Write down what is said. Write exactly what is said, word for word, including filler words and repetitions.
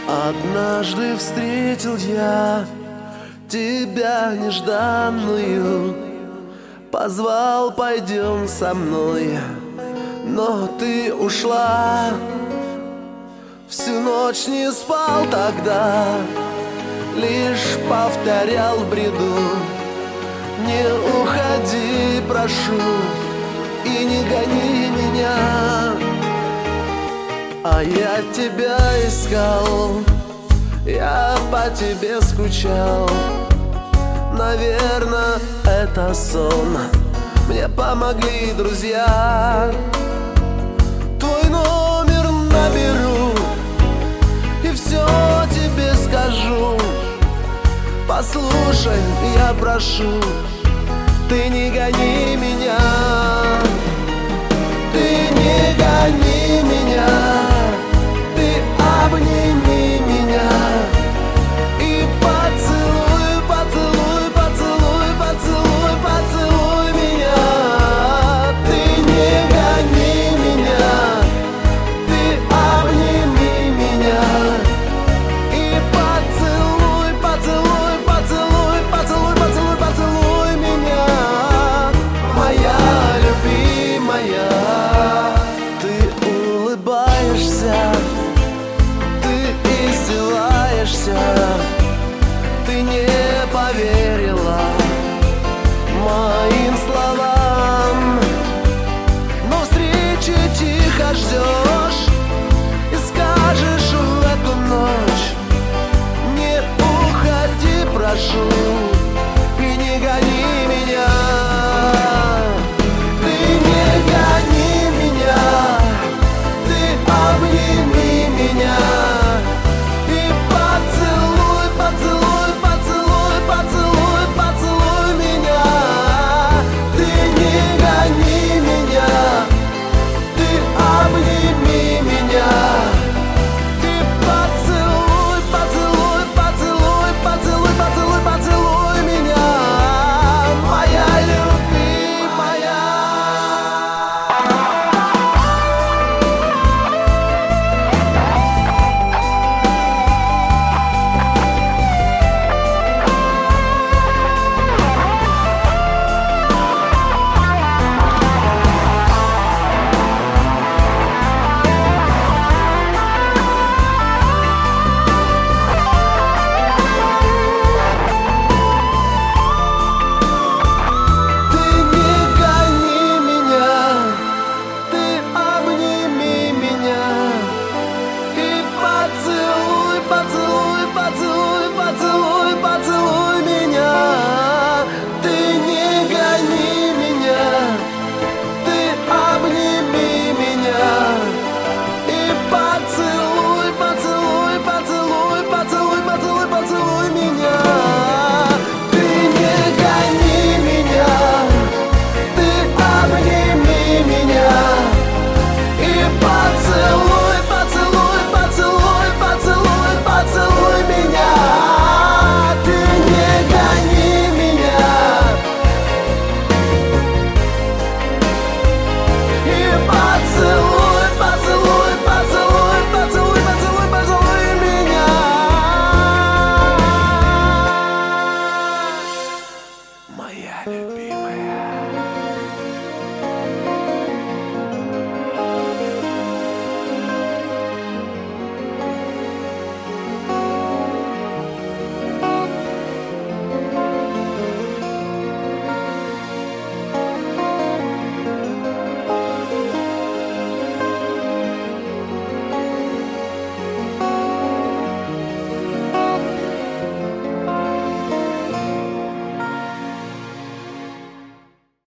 Однажды встретил я тебя нежданную, позвал, пойдем со мной, но ты ушла. Всю ночь не спал тогда, лишь повторял в бреду: не уходи, прошу, и не гони меня. А я тебя искал, я по тебе скучал. Наверно, это сон, мне помогли друзья. Твой номер наберу и все тебе скажу. Послушай, я прошу, ты не гони меня. Ты не гони меня, ты обними